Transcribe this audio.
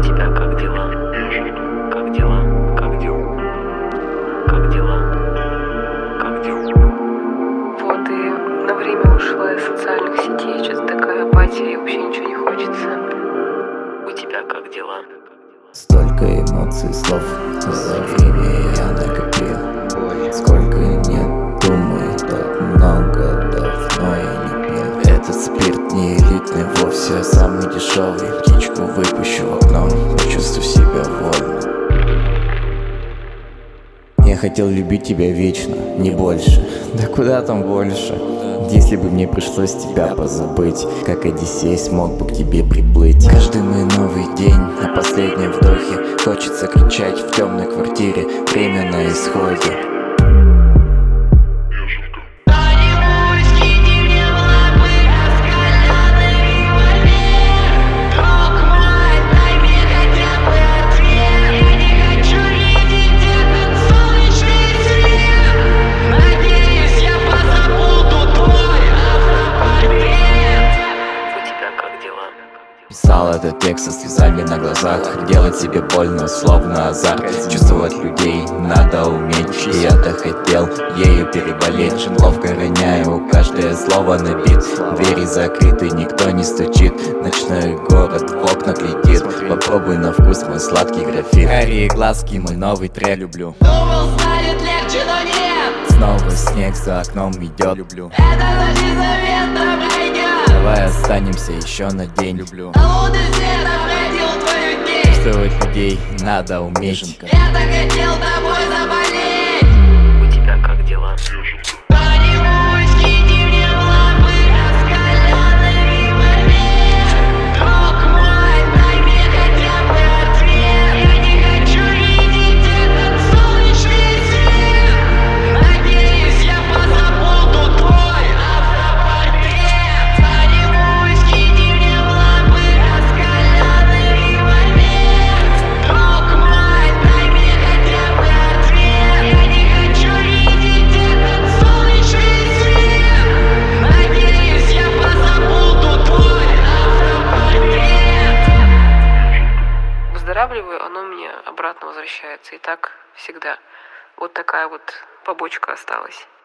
У тебя как дела? Как дела? Как дела? Как дела? Как дела? Вот и на время ушла из социальных сетей, что-то такая апатия, и вообще ничего не хочется. У тебя как дела? Столько эмоций, слов за время я накопил. Сколько не думай, так много давно я не пил. Этот спирт не элитный вовсе, а самый дешевый. Птичку выпущу в окно, почувствуй себя вольно. Я хотел любить тебя вечно, не больше. Да куда там больше? Если бы мне пришлось тебя позабыть, как Одиссей смог бы к тебе приплыть. Каждый мой новый день на последнем вдохе хочется кричать в темной квартире. Время на исходе. Писал этот текст со слезами на глазах. Делать себе больно, словно азарт. Чувствовать людей надо уметь, и я-то хотел ею переболеть. Ловко роняю, каждое слово на бит. Двери закрыты, никто не стучит. Ночной город в окна глядит. Попробуй на вкус мой сладкий графит. Карие глазки, мой новый трек. Люблю. Думал, станет легче, но нет. Снова снег за окном идет. Люблю. Это ночи заветно пройдет. Давай останемся еще на день. Люблю. На лунный свет обратил твою тень. Чувствовать людей надо уметь. Я так хотел тобой заболеть. У тебя как дела? Кто-нибудь киньте мне в лапы раскаленный револьвер. Друг мой, дай мне хотя бы ответ. Я не хочу видеть этот солнечный свет. Надеюсь, я позабуду твой автопортрет. Кто-нибудь киньте мне в лапы раскаленный револьвер. Друг мой, дай мне хотя бы ответ. Я не хочу видеть этот солнечный свет. Надеюсь, я позабуду твой автопортрет. Выздоравливаю, оно мне обратно возвращается. И так всегда. Вот такая вот побочка осталась.